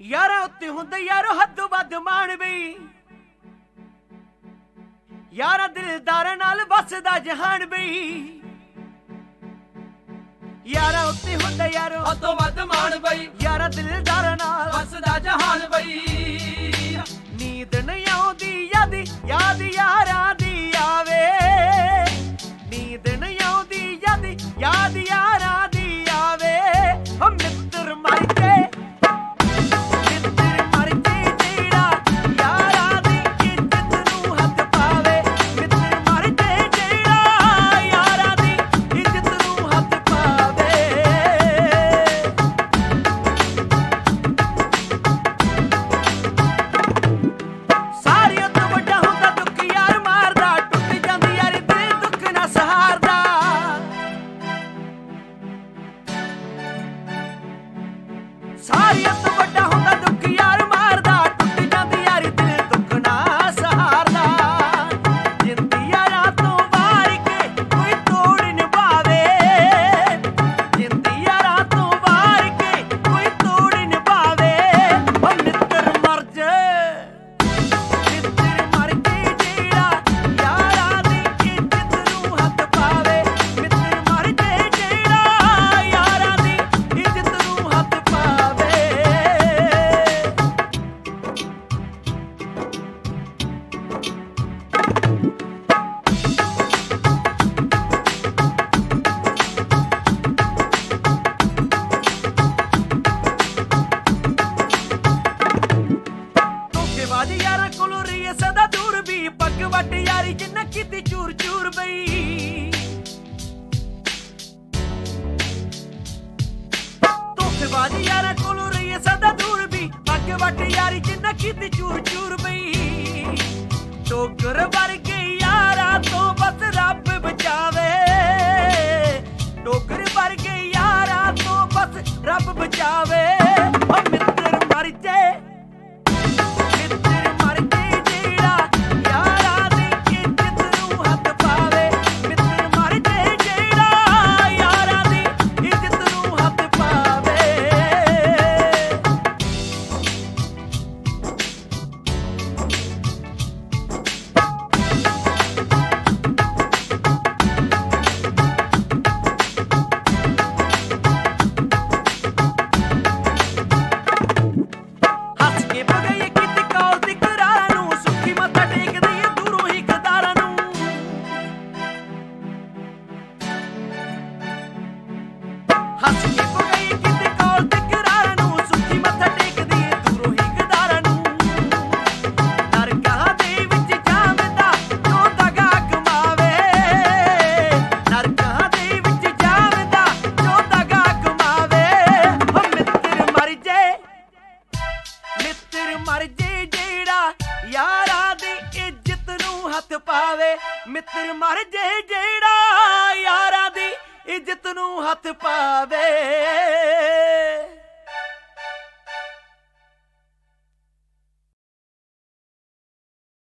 यारा उत्ते हुंदे यारो हद्दों वध मान बई यारा दिलदारां नाल वसदा जहान बई यारा उत्ते हुंदे यारो हद्दों वध मान बई यारा दिलदारां नाल वसदा जहान बई नींद नहीं आउंदी याद यारां दी आवे नींद नहीं आउंदी याद यारां दी आवे ओ मित्र मर के सारियां तो वड्डा हुंदा दुख यार मारदा टुट जांदी यारी दिल दुख ना सहारदा जिंदी यारां तो वार के कोई तोड़ निभावे जिंदी यारां तो वार के कोई तोड़ निभावे ओ मित्र मर जे जेड़ा यारां दी इज्जत नूं हथ पावे मित्र मर जे जेड़ा यारां दी इज्जत नूं हथ पावे धोखेबाज यारां कोलों रही सदा दूर भी पग वट यारी जिन्ना कीती चूर चूर बई धोखेबाज यारां कोलों रही सदा दूर भी पग वट यारी जिन्ना कीती चूर चूर बई टोकर वर्गे यारां तो बस रब बचावे टोकर वर्गे यारां तो बस रब बचावे ओ मित्र मर जे मित्र मर जे जेड़ा यारां दी इज्जत नूं हथ पावे मित्र मर जे जेड़ा यारां दी इज्जत नूं हथ पावे हस के बगैए कित कौल दी करारां नूं सुखी मत्था टेकदे ਏ ਦੂਰੋਂ ਹੀ ਗਦਾਰਾਂ ਨੂੰ हस के बगैए कित कौल दी करारां नूं सुखी मत्था टेकदे ਏ ਦੂਰੋਂ ਹੀ ਗਦਾਰਾਂ ਨੂੰ ਨਰਕਾਂ ਦੇ ਵਿੱਚ ਜਾਵਦਾ ਜੋ ਦਗਾ ਕਮਾਵੇ ਨਰਕਾਂ ਦੇ ਵਿੱਚ ਜਾਵਦਾ ਜੋ ਦਗਾ ਕਮਾਵੇ ਓ ਮਿੱਤਰ ਮਰ ਜੇ ਮਿੱਤਰ ਮਰ ਜੇ ਜਿਹੜਾ ਯਾਰਾਂ ਦੀ ਇੱਜ਼ਤ ਨੂੰ ਹੱਥ ਪਾਵੇ ਮਿੱਤਰ ਮਰ ਜੇ ਜਿਹੜਾ ਯਾਰਾਂ ਦੀ ਇੱਜ਼ਤ ਨੂੰ ਹੱਥ ਪਾਵੇ।